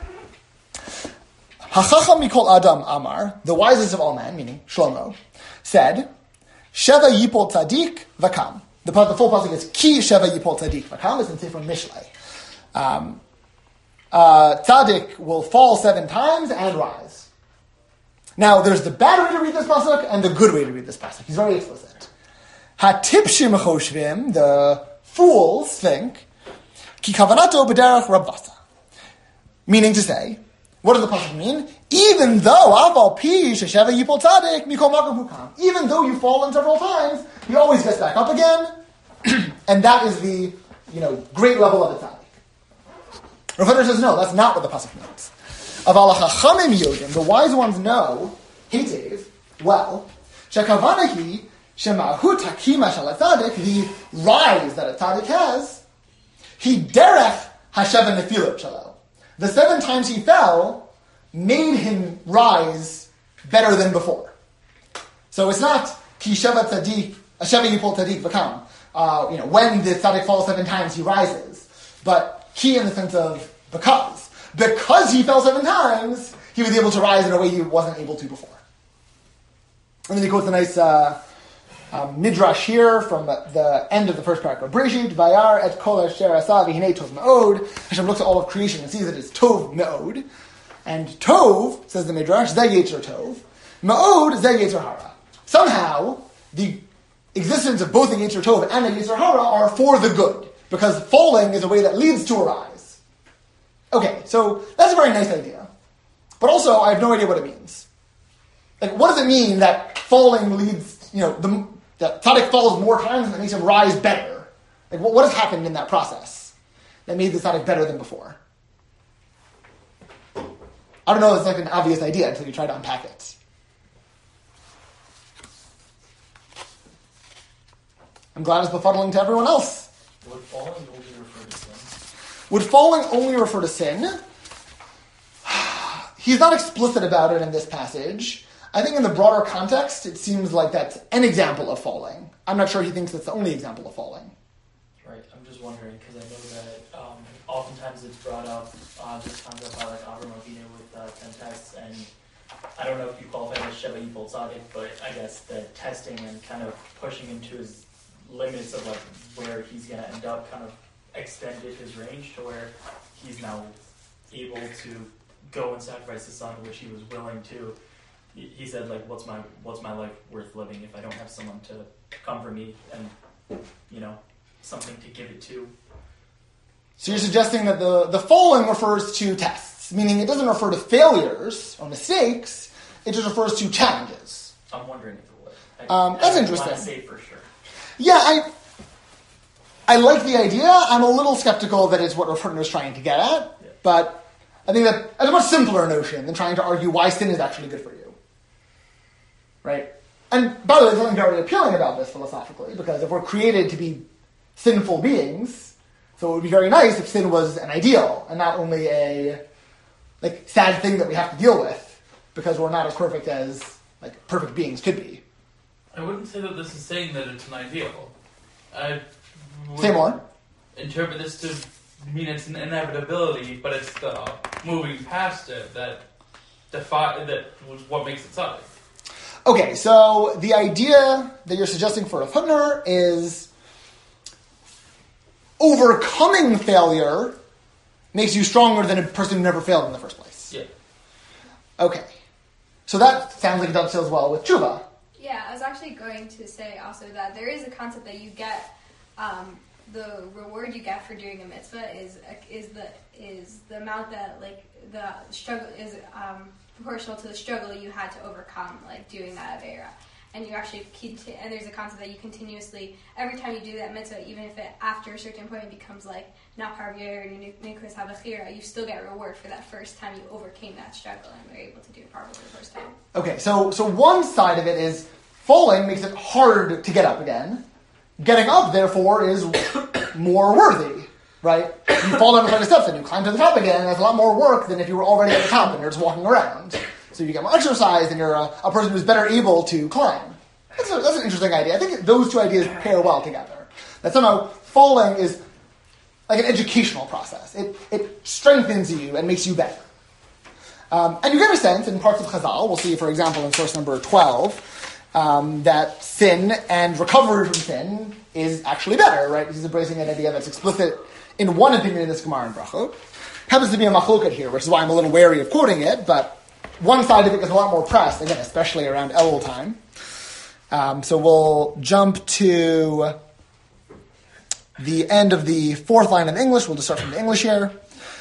Hachacham mikol Adam Amar, the wisest of all men, meaning Shlomo, said, Sheva yipol tzadik v'kam. The, the full pasuk is Ki Sheva yipol tzadik v'kam. It's in Sefer Mishlei. Um, uh, Tzadik will fall seven times and rise. Now, there's the bad way to read this pasuk and the good way to read this pasuk. He's very explicit. Hatipshim choshvim, the fools think, Ki kavanato b'derech Rabbasa. Meaning to say, what does the pasuk mean? Even though aval pi shesheva yipol tzadik mikol makom hukam, even though you've fallen several times, he always gets back up again, and that is the, you know, great level of the tzaddik. Rav Hutner says no, that's not what the pasuk means. Aval hachachamim yodim, the wise ones know, hetev, well, shekavanahi shemahut hakima shel tzadik, the rise that a tzaddik has, he derech hasheva nefilot shelo. The seven times he fell made him rise better than before. So it's not ki sheva tzadik, sheva yipol tzadik v'kam. Uh, you know, when the tzaddik falls seven times, he rises. But ki in the sense of because. Because he fell seven times, he was able to rise in a way he wasn't able to before. And then he quotes a nice uh, um, midrash here from the end of the first paragraph. Breshit vayar et kol asher asa v'hinei tov me'od. Hashem looks at all of creation and sees that it's tov me'od. And tov, says the midrash, ze yetzer tov. Me'od, ze yetzer hara. Somehow, the existence of both the yetzer tov and the yetzer hara are for the good. Because falling is a way that leads to a rise. Okay, so that's a very nice idea. But also, I have no idea what it means. Like, what does it mean that falling leads, you know, the, the tzaddik falls more times and that makes him rise better? Like, what, what has happened in that process that made the tzaddik better than before? I don't know, it's like an obvious idea until you try to unpack it. I'm glad it's befuddling to everyone else. Would falling only refer to sin? Would falling only refer to sin? He's not explicit about it in this passage. I think in the broader context, it seems like that's an example of falling. I'm not sure he thinks it's the only example of falling. Right, I'm just wondering, because I know that um, oftentimes it's brought up, uh, this concept by like Avram Avinu with uh, ten tests, and I don't know if you qualify as Sheva Yipol Tzadik, but I guess the testing and kind of pushing him to his limits of like where he's going to end up kind of extended his range to where he's now able to go and sacrifice his son, which he was willing to. He said, like, what's my what's my life worth living if I don't have someone to comfort me and, you know, something to give it to. So you're suggesting that the, the falling refers to tests, meaning it doesn't refer to failures or mistakes, it just refers to challenges. I'm wondering if it would. I, Um, that's I interesting. I want to say for sure. Yeah, I I like the idea. I'm a little skeptical that it's what Rav Hutner is trying to get at, Yeah. but I think that it's a much simpler notion than trying to argue why sin is actually good for you. Right? And by the way, there's something very appealing about this philosophically, because if we're created to be sinful beings, so it would be very nice if sin was an ideal and not only a like sad thing that we have to deal with because we're not as perfect as like perfect beings could be. I wouldn't say that this is saying that it's an ideal. I would Say more. interpret this to mean it's an inevitability, but it's the moving past it that defi- that was what makes it tzaddik. Okay, so the idea that you're suggesting for Rav Hutner is overcoming failure makes you stronger than a person who never failed in the first place. Yeah. Okay. So that sounds like it dovetails well with tshuva. Yeah, I was actually going to say also that there is a concept that you get, um, the reward you get for doing a mitzvah is is the is the amount that like the struggle is um, proportional to the struggle you had to overcome, like doing that avera. and you actually conti- and there's a concept that you continuously, every time you do that mitzvah, even if it after a certain point it becomes like not part of your nikudas habachira, you still get reward for that first time you overcame that struggle and were able to do it properly the first time. Okay, so so one side of it is falling makes it hard to get up again. Getting up, therefore, is more worthy, right? You fall down a flight of steps and you climb to the top again, and that's a lot more work than if you were already at the top and you're just walking around. So you get more exercise and you're a, a person who's better able to climb. That's, a, that's an interesting idea. I think those two ideas pair well together. That somehow falling is like an educational process. It, it strengthens you and makes you better. Um, and you get a sense in parts of Chazal, we'll see, for example, in source number twelve, Um, that sin and recovery from sin is actually better, right? He's embracing an idea that's explicit in one opinion in this Gemara in Brachot. Happens to be a machloket here, which is why I'm a little wary of quoting it, but one side of it is a lot more pressed, again, especially around Elul time. Um, so we'll jump to the end of the fourth line of English. We'll just start from the English here,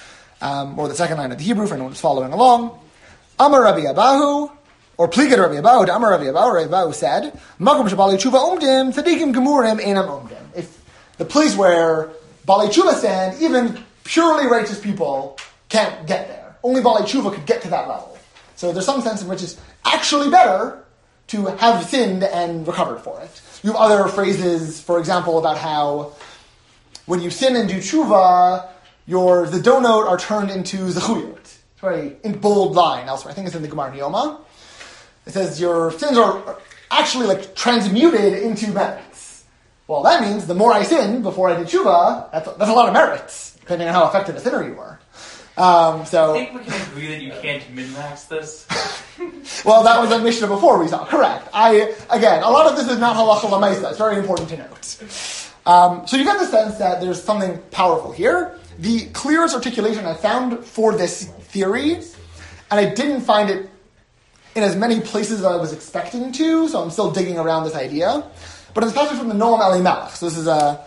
um, or the second line of the Hebrew for anyone who's following along. Amar Rabbi Abahu, or Pligad Rabbi Abahu, Amar Rabbi Abahu, Rabbi Abahu said, Makom Shabali Tshuva Omdim, Tzadikim Gemurim Einam Omdim. If the place where Bali Tshuva stand, even purely righteous people can't get there. Only Bali Tshuva could get to that level. So there's some sense in which it's actually better to have sinned and recovered for it. You have other phrases, for example, about how when you sin and do tshuva, your the donot are turned into zechuyot. It's very in bold line elsewhere. I think it's in the Gemara Yoma. It says your sins are actually like transmuted into merits. Well, that means the more I sin before I did tshuva, that's, that's a lot of merits, depending on how effective a sinner you were. Um, so, I think we can agree that you can't min-max this. Well, that was a Mishnah before we saw. Correct. I again, a lot of this is not halacha l'maisa. It's very important to note. Um, so you get the sense that there's something powerful here. The clearest articulation I found for this theory, and I didn't find it in as many places as I was expecting to, so I'm still digging around this idea. But it's passage from the Noam Elimelech. So this is a...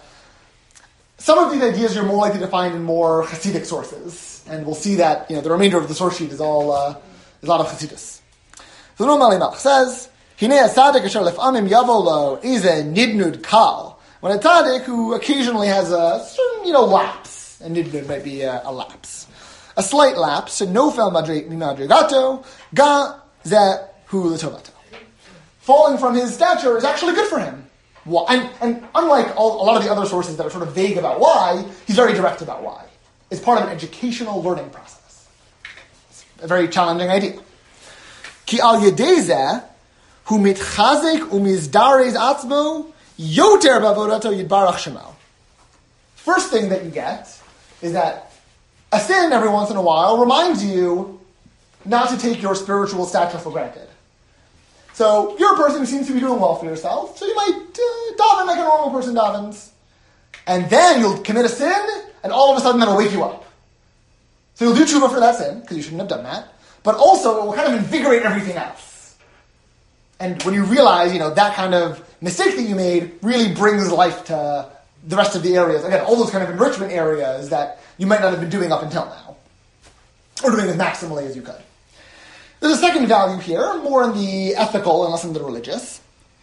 Some of these ideas you're more likely to find in more Hasidic sources. And we'll see that, you know, the remainder of the source sheet is all, uh, is a lot of Hasidus. So the Noam Elimelech says, Hinei a-tzadik asher lef'amim yavo lo ize nidnud kal. When a tzaddik who occasionally has a certain, you know, lapse, and nidnud might be a, a lapse, a slight lapse, so nofel madrigato, ga zeh hu l'tovato. Falling from his stature is actually good for him. Why? And, and unlike all, a lot of the other sources that are sort of vague about why, he's very direct about why. It's part of an educational learning process. It's a very challenging idea. Ki al yedei zeh hu mitchazek umizdarez atzmo yoter bavodato yidbarach shemo. First thing that you get is that a sin every once in a while reminds you not to take your spiritual stature for granted. So you're a person who seems to be doing well for yourself, so you might uh, daven like a normal person davens. And then you'll commit a sin, and all of a sudden that'll wake you up. So you'll do tshuva for that sin, because you shouldn't have done that, but also it will kind of invigorate everything else. And when you realize, you know, that kind of mistake that you made really brings life to the rest of the areas. Again, all those kind of enrichment areas that you might not have been doing up until now. Or doing as maximally as you could. There's a second value here, more in the ethical and less in the religious.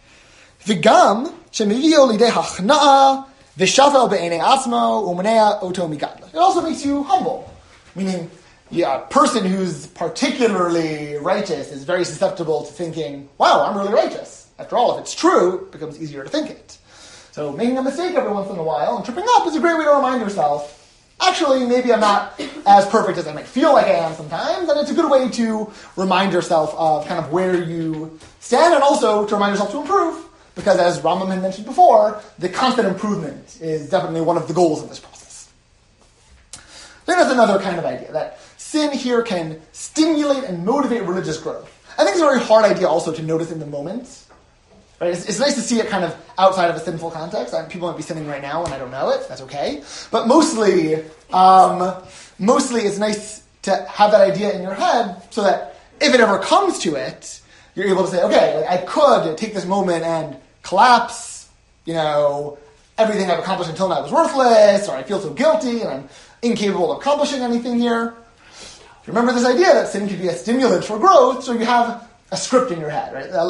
V'gam shemivio lidei hachna'a v'shafel be'enei atzmo u'manea oto migadla. It also makes you humble, meaning yeah, a person who's particularly righteous is very susceptible to thinking, wow, I'm really righteous. After all, if it's true, it becomes easier to think it. So making a mistake every once in a while and tripping up is a great way to remind yourself, actually, maybe I'm not as perfect as I might feel like I am sometimes, and it's a good way to remind yourself of kind of where you stand, and also to remind yourself to improve, because as Rambam had mentioned before, the constant improvement is definitely one of the goals of this process. I think that's another kind of idea, that sin here can stimulate and motivate religious growth. I think it's a very hard idea also to notice in the moment. Right? It's, it's nice to see it kind of outside of a sinful context. I mean, people might be sinning right now and I don't know it. That's okay. But mostly, um, mostly it's nice to have that idea in your head so that if it ever comes to it, you're able to say, okay, like, I could take this moment and collapse, you know, everything I've accomplished until now was worthless, or I feel so guilty and I'm incapable of accomplishing anything here. Remember this idea that sin can be a stimulant for growth, so you have a script in your head, right?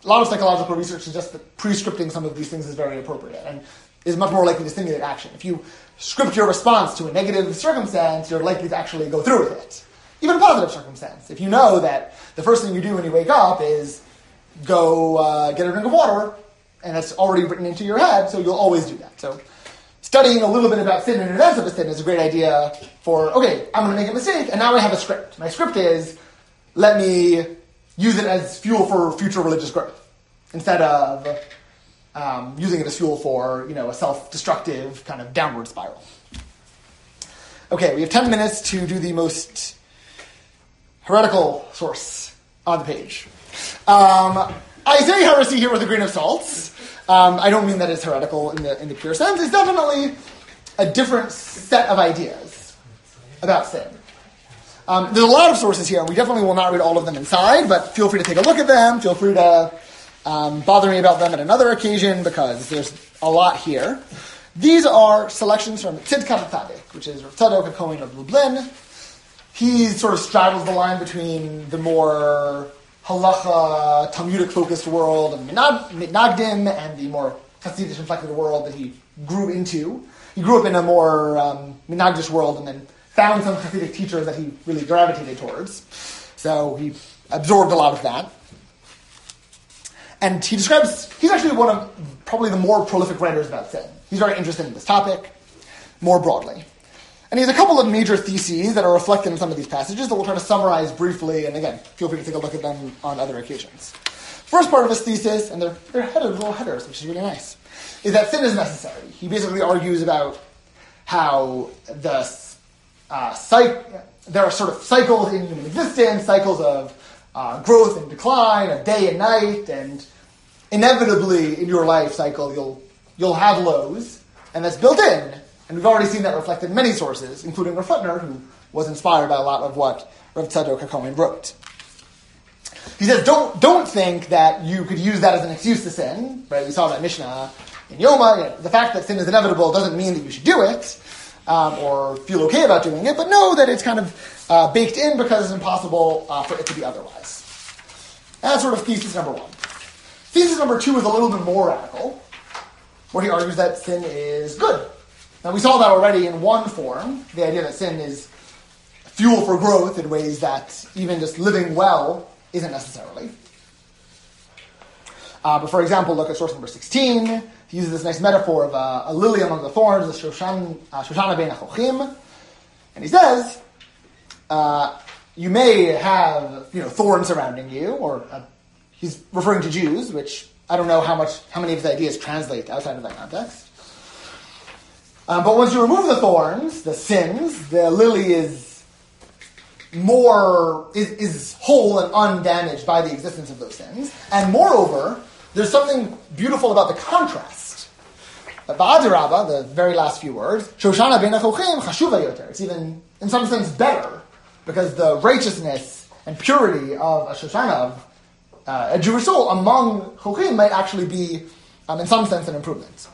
a lot of psychological research suggests that pre-scripting some of these things is very appropriate and is much more likely to stimulate action. If you script your response to a negative circumstance, you're likely to actually go through with it. Even a positive circumstance. If you know that the first thing you do when you wake up is go uh, get a drink of water, and that's already written into your head, so you'll always do that. So studying a little bit about sin in advance of a sin is a great idea for, okay, I'm going to make a mistake, and now I have a script. My script is, let me use it as fuel for future religious growth, instead of um, using it as fuel for, you know, a self-destructive kind of downward spiral. Okay, we have ten minutes to do the most heretical source on the page. Um, I say heresy here with a grain of salt. Um, I don't mean that it's heretical in the in the pure sense. It's definitely a different set of ideas about sin. Um, there's a lot of sources here, and we definitely will not read all of them inside, but feel free to take a look at them. Feel free to um, bother me about them at another occasion, because there's a lot here. These are selections from Tzidkat Tzadik, which is Rav Tzadok HaKohen of Lublin. He sort of straddles the line between the more halacha, Talmudic-focused world of Mitnagdim and the more Hasidic-inflected world that he grew into. He grew up in a more um, Mitnagdish world and then found some Hasidic teachers that he really gravitated towards. So he absorbed a lot of that. And he describes, he's actually one of probably the more prolific writers about sin. He's very interested in this topic more broadly. And he has a couple of major theses that are reflected in some of these passages that we'll try to summarize briefly, and again, feel free to take a look at them on other occasions. First part of his thesis, and they're, they're headed, little headers, which is really nice, is that sin is necessary. He basically argues about how the uh, psych, there are sort of cycles in human existence, cycles of uh, growth and decline, of day and night, and inevitably in your life cycle you'll you'll have lows, and that's built in. And we've already seen that reflected in many sources, including Rav Hutner, who was inspired by a lot of what Rav Tzadok HaKohen wrote. He says, don't don't think that you could use that as an excuse to sin. Right? We saw that Mishnah in Yoma. You know, the fact that sin is inevitable doesn't mean that you should do it, um, or feel okay about doing it, but know that it's kind of uh, baked in because it's impossible uh, for it to be otherwise. That's sort of thesis number one. Thesis number two is a little bit more radical, where he argues that sin is good. Now, we saw that already in one form, the idea that sin is fuel for growth in ways that even just living well isn't necessarily. Uh, but for example, look at source number sixteen. He uses this nice metaphor of uh, a lily among the thorns, the Shoshan, uh, Shoshana bein HaChochim. And he says, uh, you may have, you know, thorns surrounding you, or uh, he's referring to Jews, which I don't know how much, how many of his ideas translate outside of that context. Um, but once you remove the thorns, the sins, the lily is more, is, is whole and undamaged by the existence of those sins. And moreover, there's something beautiful about the contrast. Ba'adirabba, the very last few words, Shoshana bein HaChochim chashuva yoter. It's even, in some sense, better, because the righteousness and purity of a Shoshana, of uh, a Jewish soul among Chochim might actually be, um, in some sense, an improvement.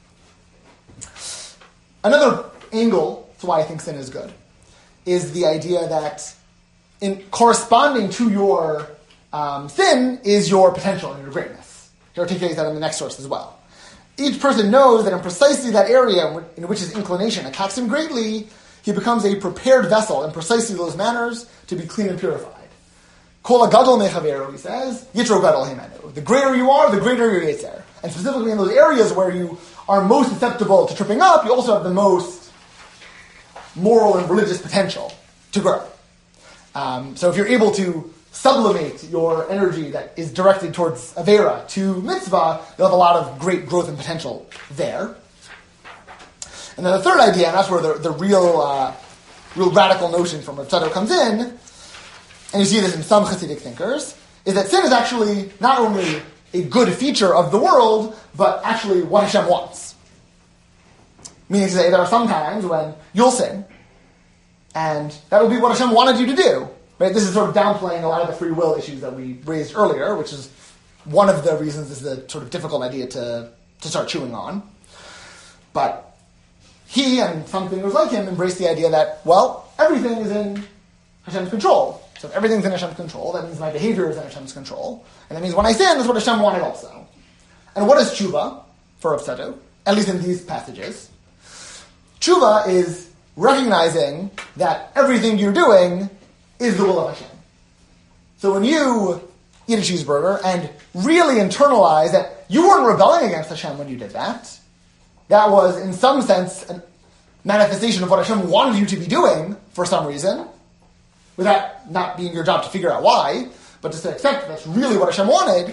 Another angle to why I think sin is good is the idea that in corresponding to your um, sin is your potential and your greatness. He articulates that in the next source as well. Each person knows that in precisely that area in which his inclination attacks him greatly, he becomes a prepared vessel in precisely those manners to be clean and purified. Kol gadol mechaveru, he says, yitro gadol himenu. The greater you are, the greater your yetzer. And specifically in those areas where you are most susceptible to tripping up, you also have the most moral and religious potential to grow. Um, so if you're able to sublimate your energy that is directed towards Avera to mitzvah, you'll have a lot of great growth and potential there. And then the third idea, and that's where the, the real uh, real radical notion from Rav Tzadok comes in, and you see this in some Hasidic thinkers, is that sin is actually not only a good feature of the world, but actually what Hashem wants. Meaning to say, there are some times when you'll sin, and that will be what Hashem wanted you to do. Right? This is sort of downplaying a lot of the free will issues that we raised earlier, which is one of the reasons this is a sort of difficult idea to, to start chewing on. But he and some thinkers like him embrace the idea that, well, everything is in Hashem's control. So if everything's in Hashem's control, that means my behavior is in Hashem's control. And that means when I sin, that's what Hashem wanted also. And what is tshuva for Rav Tzadok? At least in these passages. Tshuva is recognizing that everything you're doing is the will of Hashem. So when you eat a cheeseburger and really internalize that you weren't rebelling against Hashem when you did that, that was in some sense a manifestation of what Hashem wanted you to be doing for some reason, without not being your job to figure out why, but just to accept that that's really what Hashem wanted,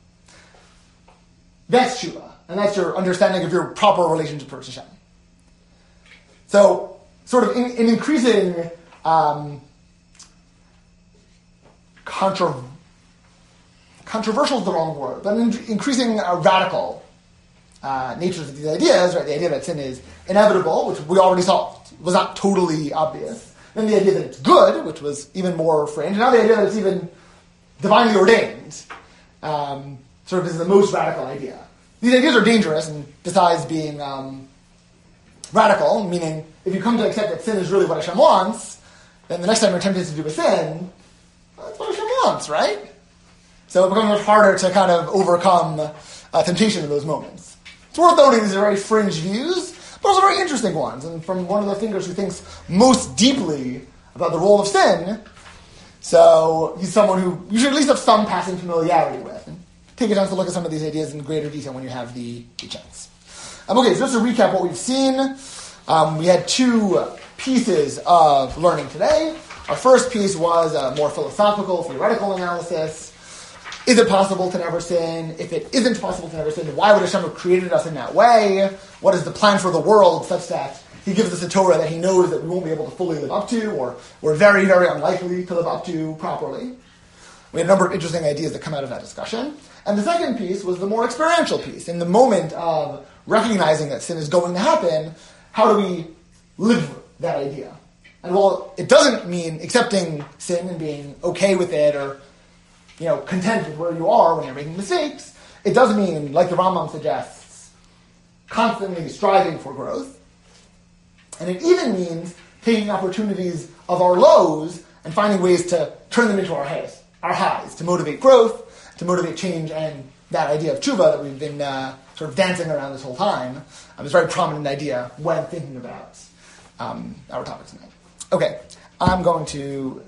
that's tshuva. And that's your understanding of your proper relationship towards Hashem. So, sort of in, in increasing um, contra- controversial is the wrong word, but in increasing uh, radical uh, natures of these ideas, right? The idea that sin is inevitable, which we already saw was not totally obvious. Then the idea that it's good, which was even more fringe. And now the idea that it's even divinely ordained, um, sort of is the most radical idea. These ideas are dangerous, and besides being um, radical, meaning if you come to accept that sin is really what Hashem wants, then the next time you're tempted to do a sin, well, that's what Hashem wants, right? So it becomes much harder to kind of overcome uh, temptation in those moments. It's worth noting these are very fringe views, but also very interesting ones. And from one of the thinkers who thinks most deeply about the role of sin, so he's someone who you should at least have some passing familiarity with. And take a chance to look at some of these ideas in greater detail when you have the, the chance. Um, okay, so just to recap what we've seen, um, we had two pieces of learning today. Our first piece was a more philosophical, theoretical analysis. Is it possible to never sin? If it isn't possible to never sin, why would Hashem have created us in that way? What is the plan for the world such that He gives us a Torah that He knows that we won't be able to fully live up to, or we're very, very unlikely to live up to properly? We had a number of interesting ideas that come out of that discussion. And the second piece was the more experiential piece. In the moment of recognizing that sin is going to happen, how do we live that idea? And while it doesn't mean accepting sin and being okay with it, or you know, content with where you are when you're making mistakes, it does mean, like the Rambam suggests, constantly striving for growth. And it even means taking opportunities of our lows and finding ways to turn them into our highs, our highs, to motivate growth, to motivate change, and that idea of tshuva that we've been uh, sort of dancing around this whole time um, is a very prominent idea when thinking about um, our topic tonight. Okay, I'm going to